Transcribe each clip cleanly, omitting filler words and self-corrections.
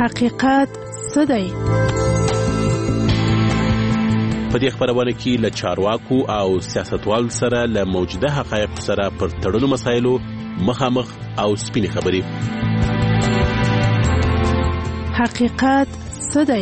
حقیقت څه دی؟ په دې خبرونه کې له چارواکو او سیاستوالو سره له موجوده حقایق سره پر تړلو مسایلو مخامخ او سپینې خبرې. حقیقت څه دی؟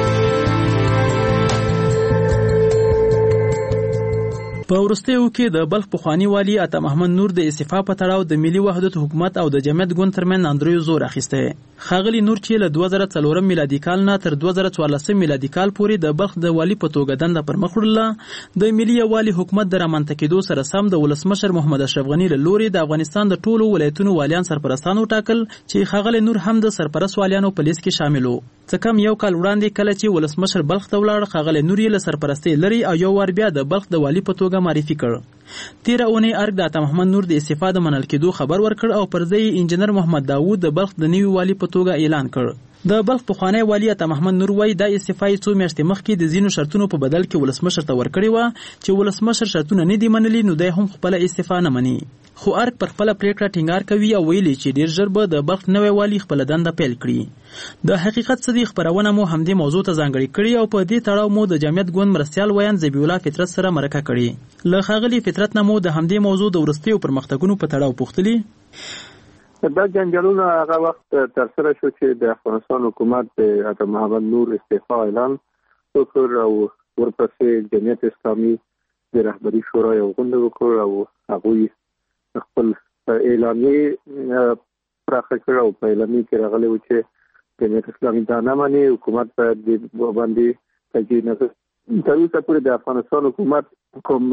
په وروستیو کې د بلخ پخوانی والی عطا محمد نور د استعفا په تړاو د ملي وحدت حکومت او د جمعیت ګوند ترمن اندریو زور اخیسته. ښاغلي نور چې له 2004 میلادي کال نه تر 2014 میلادي کال پورې د بلخ د والی په توګه دنده پر مخ وړله، د ملي والی حکومت د رامنځته کېدو سره سم د ولسمشر محمد اشرف غني له لوري د افغانستان د ټولو ولایتونو والیان سرپرستان وټاکل چې ښاغلي نور هم د سرپرست والیانو په لیست کې شامل وو. څه کم یو کال وړاندې کله چې ولسمشر بلخ ته ولاړ، ښاغلي نور یې له سرپرستۍ لري او یو وار بیا د بلخ د والی په توګه معرفي کړ. تیره اونۍ ارګ د عطا محمد نور د استعفا د منل کېدو خبر ورکړ او پر ځای انجنیر محمد داوود د بلخ د نوي والی په توګه اعلان کړ. د بلخ پخوانی والی عطا محمد نور وایي دا استعفا یې څو میاشتې مخکې د ځینو شرطونو په بدل کې ولسمشر ته ورکړې وه چې ولسمشر شرطونه نه دي منلي، نو دی هم خپله استعفا نه مني. خو ارګ پر خپله پریکړه ټینګار کوي او ویلي چې ډېر ژر به د بلخ نوی والی خپله دنده پیل کړي. د حقیقت څه دی خپرونه مو همدې موضوع ته ځانګړې کړې او په دې تړاو مو د جمعیت ګوند مرستیال ویان ذبیح الله فطرت سره مرکه کړې. له ښاغلي فطرت نه مو د همدې موضوع د وروستیو پرمختګونو په تړاو پوښتلي. دا جنجالونه هغه وخت ترسره شو چې د افغانستان حکومت د عطا محمد نور استعفا اعلان وکړ او ورپسې جمعیت اسلامي د رهبري شورا یو غونډه وکړ او هغوی خپل اعلامیه پراخه کړ او په اعلامیه کې راغلی و چې جمعیت اسلامي دا نه مني، حکومت باید د باندې تجدید نظر. تر اوسه پورې د افغانستان حکومت کوم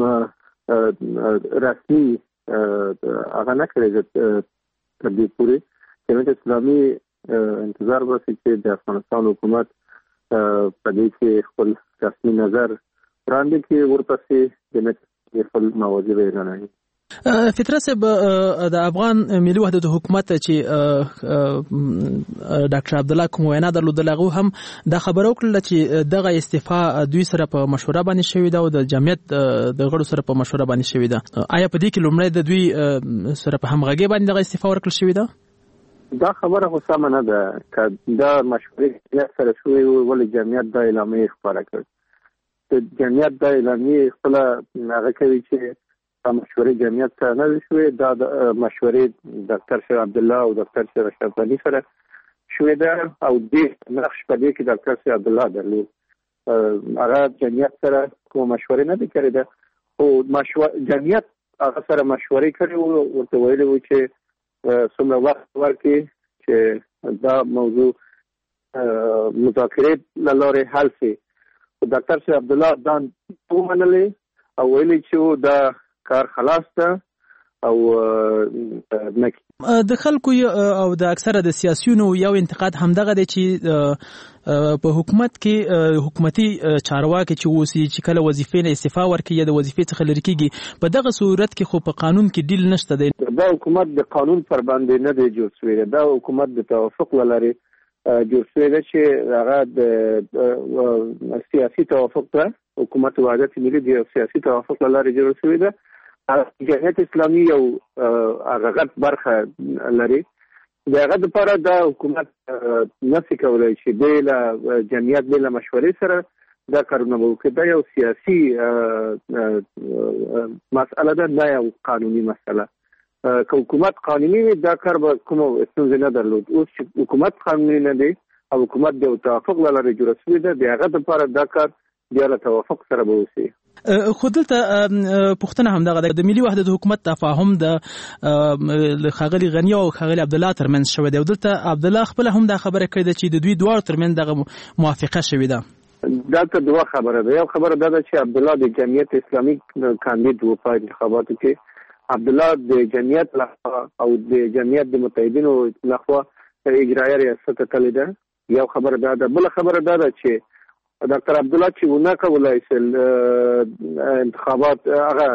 رسمي هغه نه کړی. تر دې پورې جمعیت اسلامي انتظار وکړي چې د افغانستان حکومت په دې کې خپل رسمي نظر وړاندې کړي، ورپسې جمعیت خپل مواضیع اعلان کړي. فطرت صاحب، د افغان ملي وحدت حکومت چې ډاکټر عبدالله کوم وینا درلودله، هغه هم دا خبره وکړله چې دغه استعفا دوی سره په مشوره باندې شوې ده او د جمعیت د غړو سره په مشوره باندې شوې ده. آیا په دې کې لومړی د دوی سره په همغږۍ باندې دغه استعفا ورکړل شوې ده؟ دا خبره خو سمه نه ده که دا مشورې سره شوې ولې جمعیت دا اعلامیه خپاره کړ. د جمعیت دا اعلامیه خپله هغه کوي چې مشورې جمعیت ته نه شوې، دا د مشورې ډاکټر شیخ عبدالله او ډاکټر شیخ اشرف غني سره شوې ده او دې نقش په دې کې ډاکټر شیخ عبدالله درلود. هغه جمعیت سره کوم مشورې نه دي کړې ده، خو جمعیت هغه سره مشورې کړې وو، ورته ویلي وو چې څومره وخت ورکړي چې دا موضوع مذاکرې له لارې حل شي. ډاکټر شیخ عبدالله دا ومنلې او ویلي چې دا کار خلاص ده او نکی. د خلکو او د اکثره د سیاسيونو یو انتقاد همدغه دی چې په حکومت کې حکومتي چارواکي چې اوسي چې کله وظیفې نه استعفا ورکړي یا د وظیفې څخه لرې کېږي، په دغه صورت کې خو په قانون کې ډیل نشته دی. دا حکومت د قانون پر باندې نه دی جوړ شوی، دا حکومت د توافق لري جوړ شوی دی چې هغه د سیاسي توافق ته حکومت وحدت ملي د سیاسي توافق لري جوړ شوی دی. جمعیت اسلامي یو هغه برخه لري، د هغه لپاره دا حکومت نفي کولای چې بل جمعیت بل مشورې سره دا کارونه وکړي. دا یو سیاسي مسأله ده، نه یو قانوني مسأله. که حکومت قانوني وي دا کار به کوم ستونزه نه درلود. اوس چې حکومت قانوني نه دی او حکومت د توافق لري جوړ شوی دی، د هغه لپاره دا کار بیا له توافق سره به وشي. خو دلته پوښتنه همدغه ده، د ملي وحدت حکومت تفاهم د ښاغلي غني او ښاغلي عبدالله ترمنځ شوی دی او دلته عبدالله خپله هم دا خبره کړې ده چې د دوی دواړو ترمنځ دغه موافقه شوې ده. دلته دوه خبره ده. یو خبره دا ده چې عبدالله د جمعیت اسلامي کاندید و په انتخاباتو کې، عبدالله د جمعیت لخوا او د جمعیت د متحدینو لخوا اجرایه ریاست ته تللی ده. یو خبره دا ده. بله خبره دا ده چې ډاکټر عبدالله چې ونه کولای شل انتخابات هغه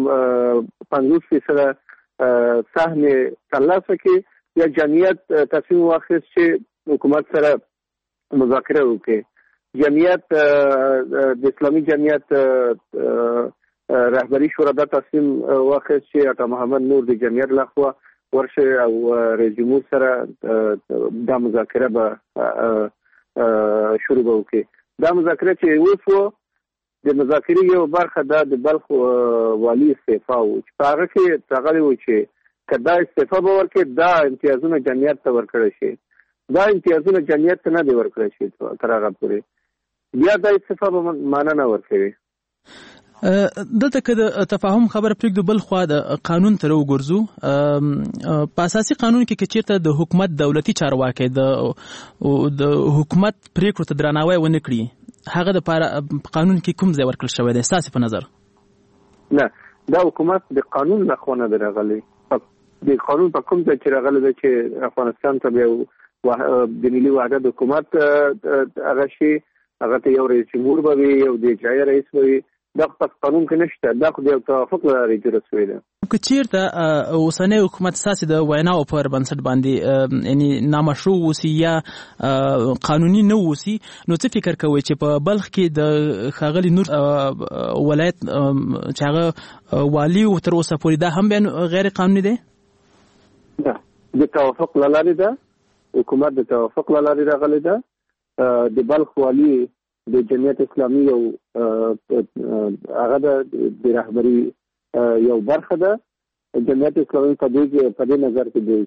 50% سهم ترلاسه کړي یا جمعیت تصمیم واخیست چې حکومت سره مذاکره وکړي. جمعیت د اسلامي جمعیت رهبري شورا دا تصمیم واخیست چې عطا محمد نور د جمعیت لخوا ورشه او رئیس جمهور سره د مذاکره به شروع وکړي. دا مذاکره چې وشو د مذاکرې یو برخه د بلخ والی استعفا و چې په هغه کې راغلی و چې که دا استعفا به ورکړي دا امتیازونه جمعیت ته ورکړی شي. دا امتیازونه جمعیت ته نه دی ورکړی شي تر هغه پورې. بیا دا استعفا به معنا نه ورکوي. دلته که د تفاهم خبره پرېږدو بل خوا د قانون ته راوګرځو. په اساسي قانون کې که چېرته د حکومت دولتي چارواکی د حکومت پرېکړو ته درناوی ونه کړي هغه د قانون کې کوم ځای ورکړل شوی دی ستاسې په نظر؟ نه، دا حکومت د قانون نه خو نه دی راغلی. د قانون په کوم ځای چې راغلی دی چې افغانستان ته بیا د ملي وحدت حکومت هغه شي، هغه ته یو رئیس جمهور به وي، یو د اجرایه رئیس به وي. دا په قانون کې نشته. دا خو د یو توافق له لارې جوړه شوې ده. که چېرته اوسنی حکومت ستاسې د ویناو پر بنسټ باندې یعنې نامشروع اوسي یا قانوني نه اوسي، نو څه فکر کوئ چې په بلخ کې د ښاغلي نور ولایت چې هغه والي تر اوسه پورې دا هم بیا غیر قانوني دی؟ نه، د توافق له لارې ده. حکومت د توافق له لارې راغلی ده. د بلخ والي د جمعیت اسلامي یو هغه د رهبري یو برخه ده. جمعیت اسلامي په دې نظر کې دی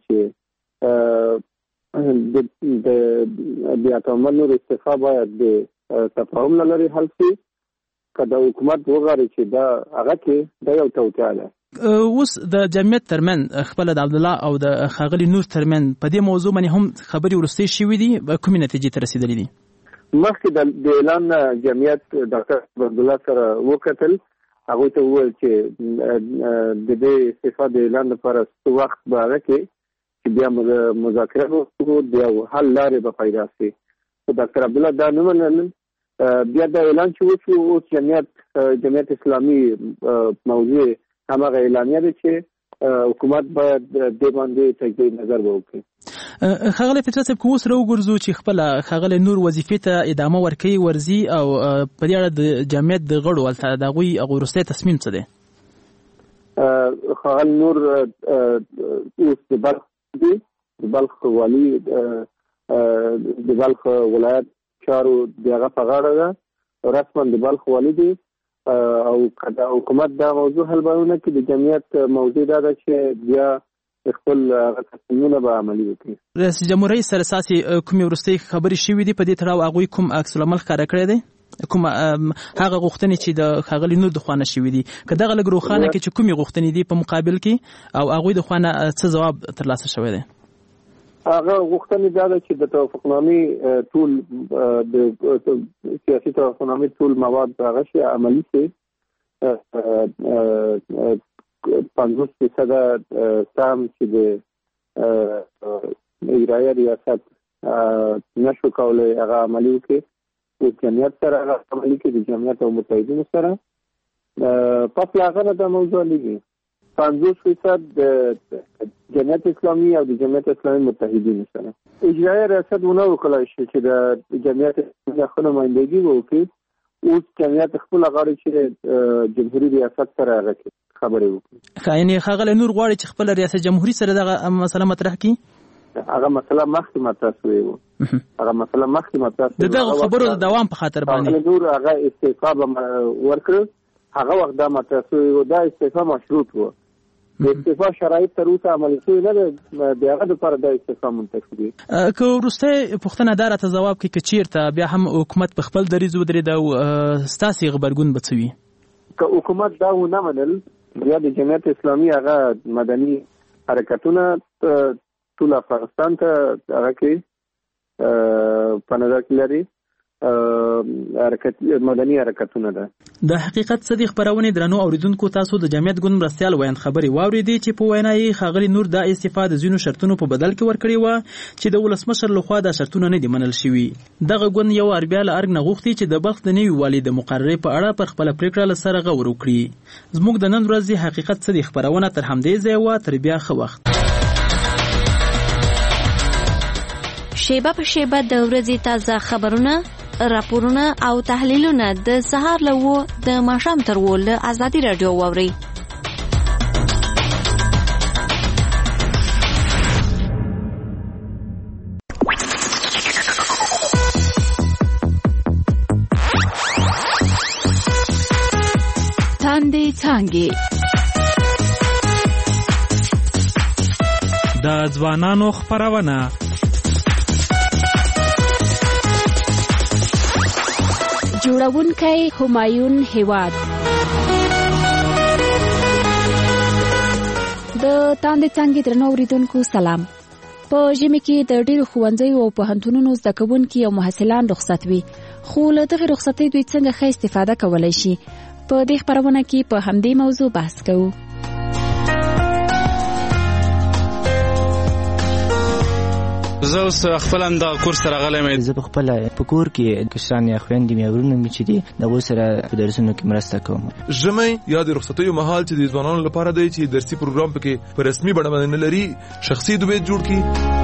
چې د عطامل نور استعفا باید د تفاهم له لارې حل شي. که د حکومت وغواړي چې دا هغه کې دا یو توطیه ده. اوس د جمعیت ترمن خپل د عبدالله او د ښاغلي نور ترمن په دې موضوع باندې هم خبرې وروستۍ شوي دي، کومې نتیجې ته رسېدلې دي؟ مخکې د اعلان جمعیت ډاکټر عبدالله سره وکتل. هغوی ته وویل چې د دې استعفا د اعلان لپاره څه وخت به هغه کې چې بیا مذاکره وکړو، د یو حل لارې به پیدا شي. ډاکټر عبدالله دا نه منل. بیا دا اعلان چې وشو، اوس جمعیت اسلامي موضوع هماغه اعلامیه ده چې حکومت باید دې باندې تجدید نظر وکړي. ښاغلی فطرت صاحب، که اوس راوګرځو چې خپله ښاغلی نور وظیفې ته ادامه ورکوي ورځي او په دې اړه د جمعیت د غړو هلته د هغوی وروستی تصمیم څه دی؟ ښاغلی نور اوس د بلخ دی، د بلخ والي د بلخ ولایت چارو د هغه په غاړه ده. رسما د بلخ والي دی او که د حکومت دا موضوع حل بیانونه کړي، د جمعیت موضوع دا ده چې بیا خپل تصمیمونه به عملي وکړي. رئیس جمهور رئیس سره ستاسې کومې وروستۍ خبرې شوي دي په دې تړاو؟ هغوی کوم عکس العمل ښکاره کړی دی؟ کوم هغه غوښتنې چې د ښاغلي نور د خوا نه شوي دي، که دغه لږ روښانه کړي چې کومې غوښتنې دي په مقابل کې او هغوی د خوا نه څه ځواب ترلاسه شوی دی؟ هغه غوښتنې دا ده چې د توافقنامې ټول د سیاسي توافقنامې ټول مواد هغه شي عملي شي. 50% سهم چې د اجرایه ریاست نشو کولی هغه عملي وکړي، د جمعیت سره هغه عملي کړي، د جمعیت او متحدینو سره. پس له هغه نه دا موضوع لګي 50% د جمعیت اسلامي او د جمعیت اسلامي متحدینو سره. اجرایه ریاست ونه وکړای شي چې د جمعیت اسلامي خو نمایندګي وکړي. اوس جمعیت خپل غواړي چې جمهوریت ریاست سره هغه خبرې وکړي. یعنې ښاغلی نور غواړي چې خپل ریاست جمهوري سره دغه مسله مطرح کړي؟ هغه مسله مخکې مطرح شوې وه. هغه مسله مخکې مطرح شوې د دغه خبرو د دوام په خاطر باندې نور هغه استعفا به ورکړل. هغه وخت دا مطرح شوې وه. دا استعفا مشروط وه. د استعفا شرایط تر اوسه عملي شوي نه ده. د هغه دپاره دا استعفا منتخب دي. که وروستی پوښتنه دا راته ځواب کړي که چېرته بیا هم حکومت په خپل دریځ ودرېده او ستاسې غبرګون به څه وي؟ که حکومت دا ونه منل، بیا د جمعیت اسلامي هغه مدني حرکتونه ټول افغانستان ته هغه کې په نظر کې لري. مدني حرکتونه ده. د حقیقت صدیق خبرونه درنو اوریدونکو، تاسو د جمعیت ګوند مرستیال ویاند خبري واوریدي چې په وینا یې ښاغلي نور د استفاده زینو شرطونو په بدل کې ورکړي و چې د ولسمشر لخوا د شرطونو نه دي منل شوي. دغه ګوند یو اربیا له ارګ نه غوښتي چې د بلخ د نوي والي د مقررې په اړه پر خپل پریکړه سره غور وکړي. زموږ د نن ورځې حقیقت صدیق خبرونه تر همدې ځای و. تر بیا ښه وخت. شیبه په شیبه د ورځې تازه خبرونه، راپورونه او تحلیلونه د سهار له 9 د ماښام تر 10 له ازادي رادیو واوري. تاندې څانګې. د ځوانانو خپرونه. جوړونکی همایون هیواد. د تاندې څانګې درنو اوریدونکو سلام. په ژمي کې د ډېرو ښوونځیو او پوهنتونونو زده کوونکي او محصلان رخصت وي، خو له دغې رخصتۍ دوی څنګه ښه استفاده کولی شي؟ په دې خپرونه کې په همدې موضوع بحث کوو. زه اوس خپل دا کورس سره غلی یم. زه خپل په کور کې کشران یا خویندې مې ورونه مې چې دي دغو سره په درسونو کې مرسته کوم. ژمی یا د رخصتیو مهال چې د ځوانانو لپاره دی چې درسي پروګرام پکې په رسمي بڼه باندې نه لري، شخصي دوبیت جوړ کړي.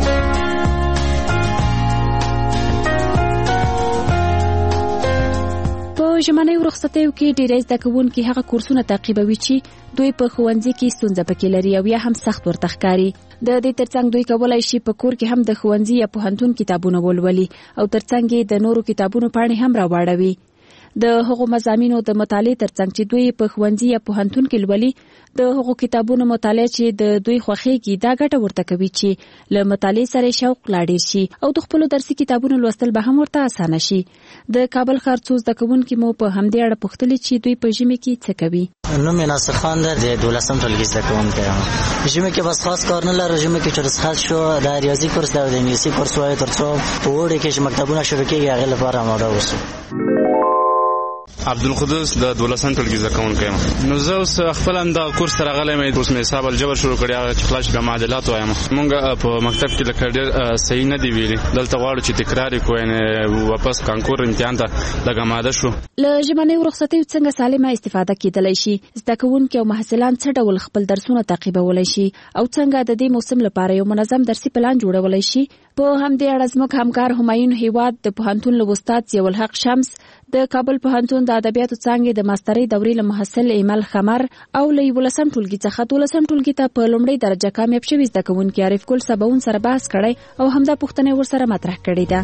په ژمنیو رخصتیو کې ډېری زده کوونکي هغه کورسونه تعقیبوي چې دوی په ښوونځي کې ستونزه پکې لري او یا هم سخت ورته ښکاري. د دې ترڅنګ دوی کولی شي په کور کې هم د ښوونځي یا پوهنتون کتابونه ولولي او ترڅنګ یې د نورو کتابونو پاڼې هم راواړوي. د هغو مضامینو د مطالعې ترڅنګ چې دوی په ښوونځي یا پوهنتون کې لولي، د هغو کتابونو مطالعه چې د دوی خوښیږي دا ګټه ورته کوي چې له مطالعې سره شوق لا ډېر شي او د خپلو درسي کتابونو لوستل به هم ورته اسانه شي. د کابل ښار څو زده کوونکي مو په همدې اړه پوښتلي چې دوی په ژمي کې څه کوي. نوم یې ناصر خان دی، د 12م ټولګي زده کوونکی یم. ژمي کې بس خاص کار نه لرو. ژمي کې چې رخصت شو د ریاضي کورس دی او د انګلیسي کورس وایو تر څو په اوړي کې چې مکتبونه شروع کېږي هغې لپاره آماده اوسو. عبدالقدوس د 12م ټولګي زده کوونکی یم. نو زه اوس خپل دا کورس سره غلی یم. اوس مې حساب الجبر شروع کړی، هغه چې خلاص د معادلات وایم. مونږ په مکتب کې لکه ډېر صحیح نه دی ویلي. دلته غواړو چې تکرار یې کړو، یعنې واپس کانکور امتحان ته لږ آماده شو. له ژمنیو رخصتیو څنګه سالمه استفاده کېدلی شي؟ زده کوونکي او محصلان څه ډول خپل درسونه تعقیبولی شي او څنګه د دې موسم لپاره یو منظم درسي پلان جوړولی شي؟ په همدې اړه زموږ همکار همایون هیواد د پوهنتون له استاد ضیاءالحق شمس، د کابل پوهنتون د ادبیاتو څانګې د ماسترۍ دورې له محصل ایمل خمر او له 11م ټولګي څخه 12م ټولګي ته په لومړۍ درجه کامیاب شوي زده کوونکي عارف ګل سباون سره بحث کړی او همدا پوښتنه ورسره مطرح کړې ده.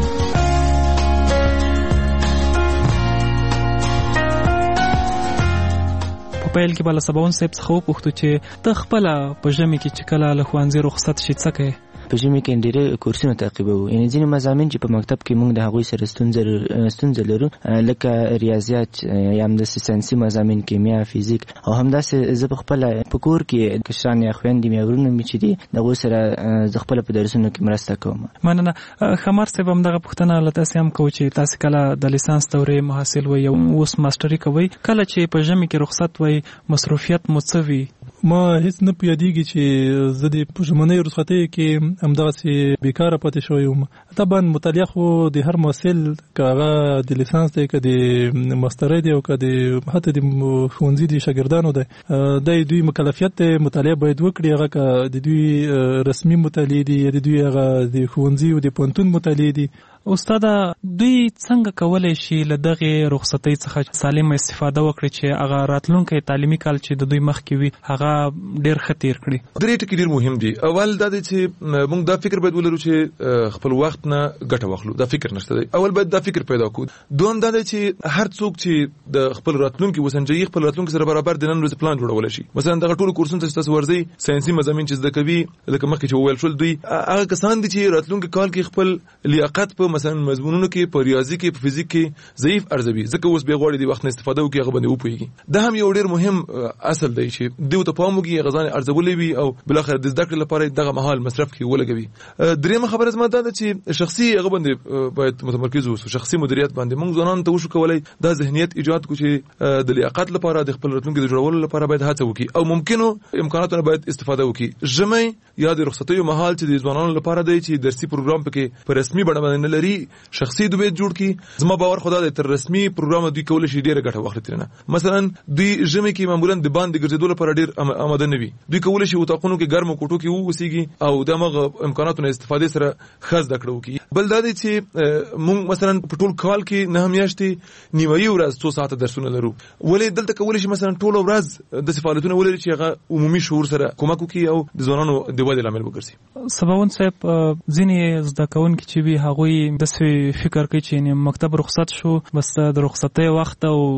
په پیل کې بالا سباون صاحب څخه وپوښتو چې ته خپله په ژمي کې چې کله له ښوونځي رخصت شي څه کوې؟ په ژمي کې ډېرې کورسونه تعقیبوو. یعنې ځینې مضامین چې په مکتب کې موږ د هغوی سره ستونزه لرو، لکه ریاضیات یا همداسې ساینسي مضامین، کیمیا، فیزیک، او همداسې زه په خپله په کور کې کشران یا خویندې مې ورونه مې چې دي د هغوی سره زه خپله په درسونو کې مرسته کوم. مننه. خمر صاحب همدغه پوښتنه له تاسې هم کوو چې تاسې کله د لیسانس دورې محصل وئ او اوس ماسټري کوئ، کله چې په ژمي کې رخصت وئ مصروفیت مو څه وي؟ ما هیڅ نه پوهېدېږي چې زه د په ژمنیو رخصتیو کې همدغسې بیکاره پاتې شوی یم. طبعا مطالعه خو د هر محصل که هغه د لیسانس دی که د ماسترۍ دی او که د حتی د ښوونځي د شاګردانو دی، دوی مکلفیت دی مطالعه باید وکړي. هغه که د دوی رسمي مطالعې دي یا د دوی هغه د ښوونځي او د پوهنتون مطالعې دي. استاده، دوی څنګه کولی شي له دغې رخصتۍ څخه سالمه استفاده وکړي چې هغه راتلونکی تعلیمي کال چې د دوی مخکې وي هغه ډېر ښه تیر کړي؟ درې ټکي ډېر مهم دي. اول دا دی چې موږ دا فکر باید ولرو چې خپل وخت نه ګټه واخلو. دا فکر نشته دی. اول باید دا فکر پیدا کړو. دوم دا دی چې هر څوک چې د خپل راتلونکي وسنجي خپل راتلونکي سره برابر د نن ورځې پلان جوړولی شي. مثلا دغه ټول کورسونه چې تاسو ورځئ، ساینسي مضامین چې زده کوي، لکه مخکې چې وویل شول، دوی هغه کسان دي چې راتلونکي کال کې خپل لیاقت په مثلا مضمونونو کې، په ریاضي کې، په فزیک کې ضعیف ارزوي، ځکه اوس به غواړي د وخت نه استفاده وکړي، هغه باندې وپوهېږي. دا هم یو ډېر مهم اصل دی چې دوی ته پام وکړي، هغه ځان ارزولې وي او بالاخره د زده کړې لپاره دغه مهال مصرف کې ولګوي. درېیمه خبره زما دا ده چې شخصي هغه باندې باید متمرکز اوسو، شخصي مدیریت باندې. موږ ځوانانو ته وشو کولی دا ذهنیت ایجاد کړو چې د لیاقت لپاره، د خپل راتلونکي د جوړولو لپاره باید هڅه وکړي او ممکنو امکاناتو باید استفاده وکړي. ژمی یا د رخصتیو مهال چې د ځوانانو لپاره دی چې درسي پروګرام پکې په رسمي بڼه باندې نه لري، شخصي دوبیت جوړ کړي. زما باور خدا دی تر رسمي پروګرام دوی کولی شي ډېره ګټه واخلي ترېنه. مثلا دوی ژمي کې معمولا د باندې ګرځېدو لپاره ډېر آماده نه وي. دوی کولی شي اتاقونو کې ګرمو کوټو کې واوسېږي او د همغه امکاناتو نه استفادې سره ښه زده کړه وکړي. بل دا دی چې موږ مثلا په ټول کال کې 9 میاشتې نیمایي ورځ 2 ساعته درسونه لرو. ولې دلته کولی شي مثلا ټوله ورځ داسې فعالیتونه ولري چې هغه عمومي شعور سره کومک وکړي او د ځوانانو د ودې لامل وګرځي. سباون صاحب، ځینې زده کوونکي چې وي هغوی داسې فکر کوي چې مکتب رخصت شو، بس د رخصتۍ وخت او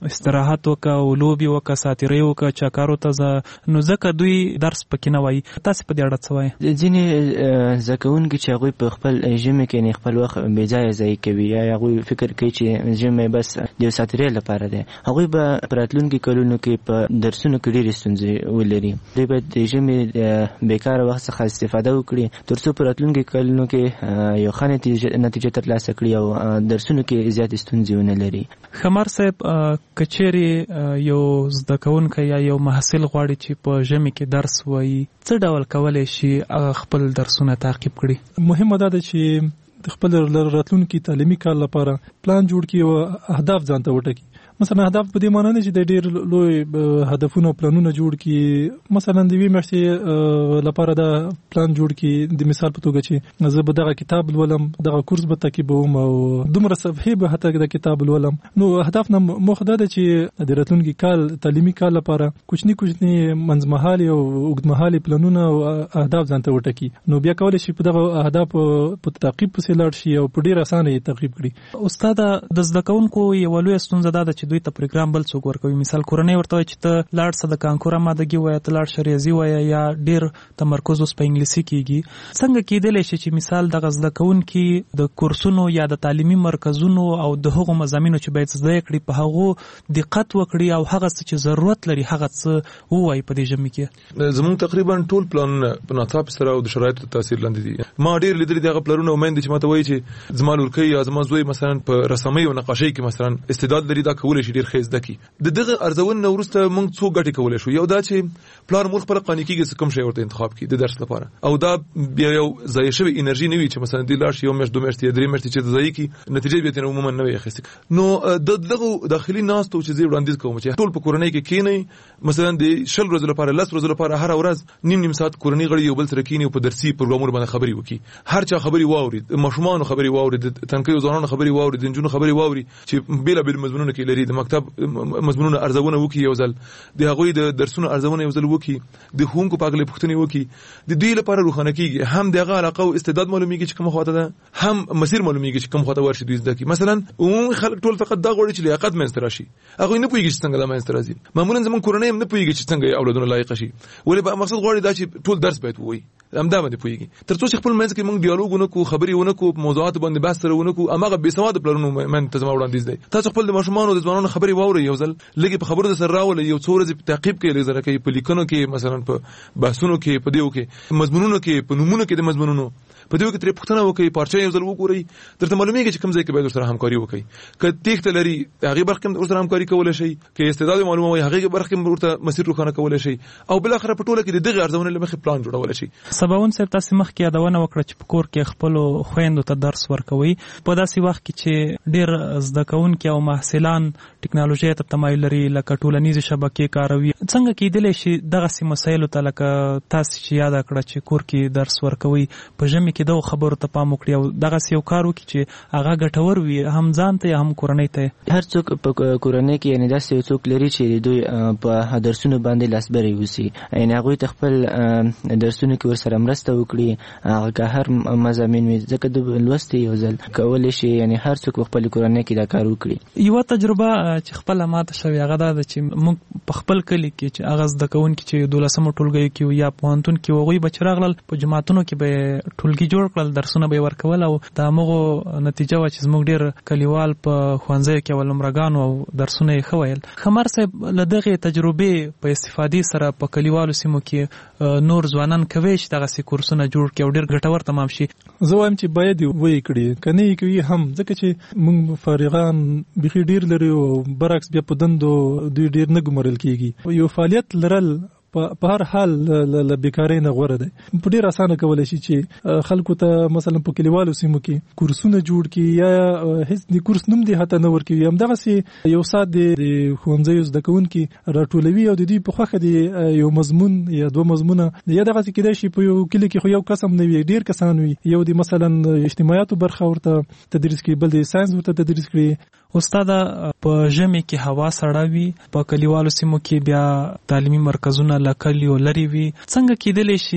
استراحت وکړه او لوبي وکړه ساتیري وکړه چاکارو ته نو ځکه دوی درس پکې نه وایي. تاسو په دې اړه څه وایي؟ ځینې زکونکي چې هغوی په خپل ژمي کې خپل وخت بې ځایه ضایع کوي یا هغوی فکر کوي چې ژمي بس د یو ساتیري لپاره دی، هغوی به په راتلونکي کلونو کې په درسونو کې ډېرې ستونزې ولري. دوی باید د ژمي بېکاره وخت څخه استفاده وکړي تر څو په راتلونکي کلونو کې یو ښه نتیجه ترلاسه کړي او درسونو کې زیاتې ستونزې ونه لري. خمار صاحب که چیرې یو زده کوونکی یا یو محصل غواړي چې په ژمي کې درس وایي څه ډول کولی شي خپل درسونه تعقیب کړي؟ مهمه دا ده چې د خپل راتلونکي تعلیمي کال لپاره پلان جوړ کړي او اهداف ځان ته وټاکي. مثلا اهداف په دې معنی نه چې د ډېر لوی هدفونه او پلانونه جوړ کړي. مثلا د یوې میاشتې لپاره دا پلان جوړ کړي، د مثال په توګه چې زه به دغه کتاب لولم، دغه کورس به تعقیبوم او دومره صفحې به حتی د کتاب لولم. نو اهداف نه موخه ده چې د راتلونکي کال تعلیمي کال لپاره کوچني منځمهالي او اوږدمهالي پلانونه او اهداف ځان ته وټاکي. نو بیا کولی شي په دغه اهداف په تعقیب پسې لاړ شي او په ډېر اسانه یې تعقیب کړي. استاد د زده کوونکو یوه لویه ستونزه دا ده چې دوی ته پروګرام بل څوک ورکوي. مثال کورنۍ ورته وایي چې ته لاړ شه د کانکور امادګي وایه، ته لاړ شه ریاضي وایه، یا ډېر تمرکز اوس په انګلیسي کېږي. څنګه کېدلی شي چې مثال دغه زده کوونکي د کورسونو یا د تعلیمي مرکزونو او د هغو مضامینو چې باید زده کړي په هغو دقت وکړي او هغه څه چې ضرورت لري هغه څه ووایي په دې ژمي کې؟ زموږ تقریبا ټول پلانونه په ناڅاپي سره او د شرایطو تاثیر لاندې دي. ما ډېر لیدلي دغه پلانونه ومندې چې ماته وایي چې زما لورکۍ یا زما زوی مثلا په رسامۍ او نقاشۍ کې مثلا استعداد لري، دا کولی شي ډېر ښه زده کړي. د دغه ارزونې نه وروسته موږ څو ګټې کولی شو. یو دا چې پلار مور خپله قانع کېږي چې کوم شی ورته انتخاب کړي د درس لپاره، او دا بیا یو ضایع شوې انرژي نه وي چې مثلا دې لاړ شي یو میاشت 2 میاشتې یا 3 میاشتې چې ضایع کړي، نتیجه بیا ترې عموما نه وي اخیستې. نو د دغه داخلي ناستو چې زه وړاندیز کوم چې ټول په کورنۍ کې کښېنئ، مثلا د 20 ورځو لپاره 10 ورځو لپاره هر ورځ نیم ساعت کورنۍ غړي یو بل سره کښېني او په درسي پروګرامونو باندې خبرې وکړي. هر چا خبرې واوري، ماشومانو خبرې واوري، د تنکیو ځوانانو خبرې واوري، د نجونو خبرې واوري چې بیلابیل مضمونونه کې لري. د مکتب مضمونونه ارزونه وکړي یو ځل، د هغوی د درسونو ارزونه یو ځل وکړي، د ښوونکو په هکله پوښتنې وکړي. د دوی لپاره روښانه کېږي هم د هغه علاقه او استعداد معلومیږي چې کومه خواته ده، هم مسیر معلومیږي چې کوم خواته ورشي دوی زده کړي. مثلا عمومي خلک ټول فقط دا غواړي چې لیاقت منځته راشي، هغوی نه پوهېږي چې څنګه دا منځته راځي. معمولا زموږ کورنۍ هم نه پوهېږي چې څنګه اولادونه لایق شي، ولې په مقصد غواړي دا چې ټول درس باید ووایي، همدا باندې پوهېږي. تر څو چې خپل منځ کې موږ ډیالوګ ونه کړو، خبرې ونه کړو، په موضوعاتو باندې بحث سره ونه کړو، هماغه بېسواده پلرونو من ته زما وړاندیز دی. تاسو خپل د ماشومانو د ځوانانو خبرې واورئ، یو ځل لږې په خبرو سره راولئ، یو څو ورځې تعقیب کړئ، لږ زره کوي په لیکنو کې، مثلا په بحثونو کې، په دیو کې مضمونونو کې، په نومونو کې د مضمونونو په دیو کې ترې پوښتنه وکړئ، پارچه یو ځل وګورئ، درته معلومیږي چې کوم ځای کې باید ورسره همکاري وکړئ. که تېښته لري هغې برخې کې ورسره همکاري کولی شئ، که استعداد معلومه وي هغې برخې کې ورته مسیر روښانه کولی شئ، او بالاخره په ټوله کې د دغې ارزونې له مخې پلان جوړولی شئ. سباوون صاحب تاسې مخکې یادونه وکړه چې په کور کې خپلو خویندو ته درس ورکوئ په داسې وخت کې چې ډېر زده کوونکي او محصلان ټکنالوژۍ ته تمایل لري، لکه ټولنیزې شبکې کاروي. څنګه کېدلی شي دغسې مسایلو ته لکه تاسې چې یاده کړه چې کور کې درس ورکوئ په ژمي کې دغو خبرو ته پام وکړي او دغسې یو کار وکړي چې هغه ګټور وي هم ځان ته یا هم کورنۍ ته؟ هر څوک په کورنۍ کې یعنې داسې یو څوک لري چې دوی په درسونو باندې لاسبری اوسي، یعنې هغوی ته خپل درسونو کې ورسره مرسته وکړي، هغه که هر مضامین وي، ځکه د لوستې یو ځل کولی شي، یعنې هر څوک په خپل کورنۍ کې دا کار وکړي. یوه تجربه چې خپله ماته شوې هغه دا ده چې موږ په خپل کلي کې چې هغه زده کوونکي چې 12مو ټولګیو کې یا پوهنتون کې هغوی به چې راغلل په جماعتونو کې به ټولګي جوړ کړل، درسونه به یې ورکول، او د همغو نتیجه وه چې زموږ ډېر کلیوال په ښوونځیو کې اول نمرګانو او درسونه یې ښه ویل. خمر صاحب له دغې تجربې په استفادې سره په کلیوالو سیمو کې نور ځوانان کوي چې دغسې کورسونه جوړ کړي او ډېر ګټور تمام شي؟ زه وایم چې باید یې ویې کړي، که نه یې کوي هم، ځکه چې موږ فارغان بیخي ډېر لري او برعکس بیا په دندو دوی ډېر نه ګمارل کېږي. یو فعالیت لرل په هر حال له بیکارۍ نه غوره دی. په ډېر اسانه کولی شي چې خلکو ته مثلا په کلیوالو سیمو کې کورسونه جوړ کړي یا هېڅ د کورس نوم دې حتی نه ورکوي، همدغسې یو ساعت د ښوونځیو زده کوونکي راټولوي او د دوی په خوښه د یو مضمون یا 2 مضمونه یا دغسې کېدای شي په یو کلي کې خو یو کس هم نه وي، ډېر کسان وي، یو د مثلا اجتماعیاتو برخه ورته تدریس کړي، بل د ساینس ورته تدریس کړي. استاده په ژمي کې هوا سړه وي، په کلیوالو سیمو کې بیا تعلیمي مرکزونه له کلیو لرې وي، څنګه کېدلی شي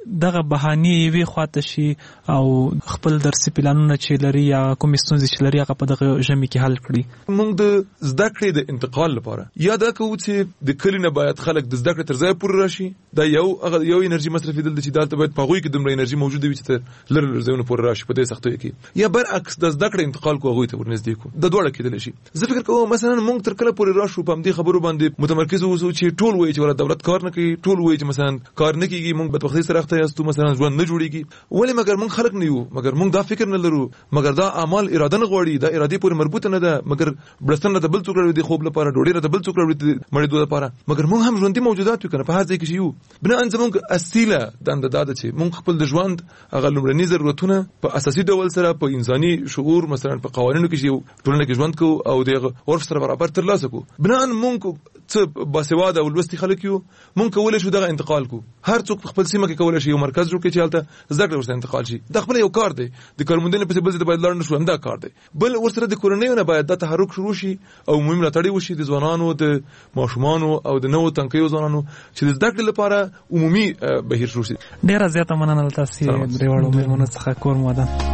دغه بهانې وی خواته شي او خپل درسي پلانونه چې لري یا کوم ستونزې چې لري هغه په دغه ژمي کې حل کړي. موږ د زده کړې د انتقال لپاره یا دا کوو چې د کلی نه باید خلک د زده کړې تر ځای پورې راشي، دا یو انرژي مصرفېدل چې دلته باید په هغوی کې دومره انرژي موجوده وي چې تر لرې ځایونو پورې راشي په دې سختیو کې، یا برعکس د زده کړې انتقال کو هغوی ته ورنږدې کو. د دواړه کېدلی شي. زه فکر کوم مثلا موږ تر کله پورې راشو په همدې خبرو باندې متمرکز اوسو چې ټول وایي چې ولې دولت کار نه کوي، ټول وایي چې مثلا کار نه کیږي، موږ بدبختۍ سره اخته یاستو، مثلا ژوند نه جوړیږي. ولې مګر موږ خلک نه یو، مګر موږ دا فکر نه لرو، مګر دا اعمال اراده نه غواړي، دا ارادې پورې مربوطه نه ده، مګر بلستان د بل څوک لري د خوب لپاره، ډوډۍ د بل څوک لري د مړېدو لپاره، مګر موږ هم ژوندي موجودات یو کنه په هر ځای کې یو. بنا ان زموږ اصیله دنده دا ده چې موږ خپل د ژوند هغه لومړني ضرورتونه په اساسي ډول سره په انساني شعور مثلا په قوانینو کې یو ټولنه کې ژوند کوو او د عرف سره برابر ترلاسه کوو. بنا ان موږ څه باسواده او لوستي خلک یو، موږ کولای شو دغه انتقال کو. هر څوک خپل سیمه کې کولای شي یو مرکز جوړ کړي چې هلته زده کړه ورسره انتقال شي. دا خپل یو کار دی، د کارموندنې په بل ځای باید لاړ نه شو، همدا کار دی. بل ورسره د کورنیو نه باید دا تحرک شروع شي او عمومي ملاتړ وشي د ځوانانو، د ماشومانو او د نوو تنکیو ځوانانو چې د زده کړې لپاره عمومي بهیر شروع شي. ډیره زیاته مننه تاسو دریوړو مېرمنو څخه کور موده.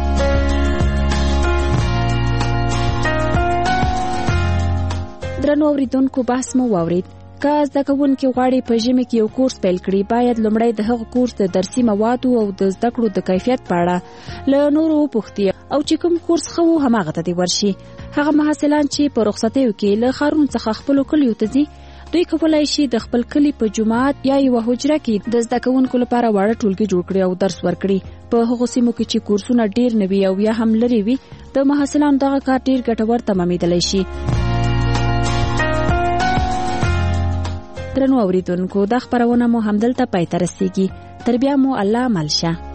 درنو اوریدونکو بحث مو واورید. که زده کوونکي غواړي په ژمي کې یو کورس پیل کړي، باید لومړی د هغه کورس د درسي موادو او د زده کړو د کیفیت په اړه له نورو وپوښتي او چې کوم کورس ښه و هماغه ته دې ورشي. هغه محصلان چې په رخصتیو کې له ښارونو څخه خپلو کلیو ته ځي، دوی کولی شي د خپل کلي په جومات یا یوه حجره کې د زده کوونکو لپاره واړه ټولګي جوړ کړي او درس ورکړي. په هغو سیمو کې چې کورسونه ډیر نه وي او یا هم لرې وي، د محصلانو دغه کار ډیر ګټور تمامیدلی شي. درنو اوریدونکو، دا خبرونه مو همدلته پای ته رسیږي. تر بیا مو الله مل شه.